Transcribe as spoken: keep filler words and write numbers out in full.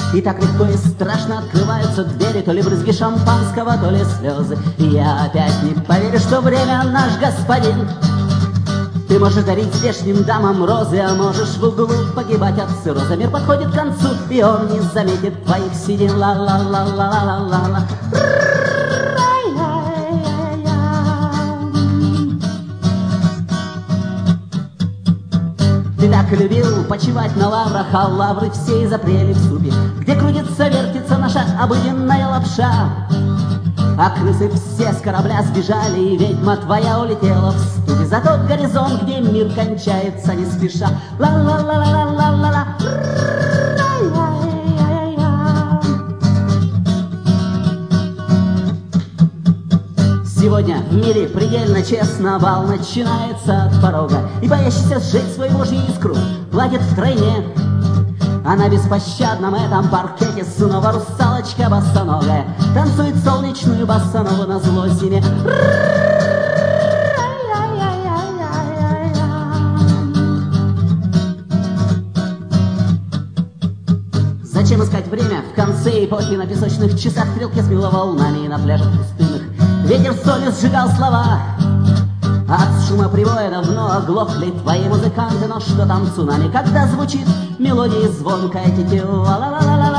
И так легко и страшно открываются двери, то ли брызги шампанского, то ли слезы. И я опять не поверю, что время наш господин. Ты можешь дарить здешним дамам розы, а можешь в углу погибать от цирроза. Мир подходит к концу, и он не заметит твоих седин. Ла-ла-ла-ла-ла-ла-ла-ла. Ты так любил почивать на лаврах, а лавры все из апреля в супе, где крутится, вертится наша обыденная лапша. А крысы все с корабля сбежали, и ведьма твоя улетела в ступе за тот горизонт, где мир кончается не спеша. Ла-ла-ла-ла-ла-ла-ла. Сегодня в мире предельно честно бал начинается от порога, и боящийся сжечь свою божью искру платит втройне. А на беспощадном этом паркете снова русалочка босоногая танцует солнечную босонову назло зиме. Зачем искать время в конце эпохи на песочных часах, стрелки смело волнами и на пляжах пустынных? Ветер солью сжигал слова, а от шума прибоя давно оглохли твои музыканты. Но что там цунами, когда звучит мелодия звонкая тетива? Ла-ла-ла-ла.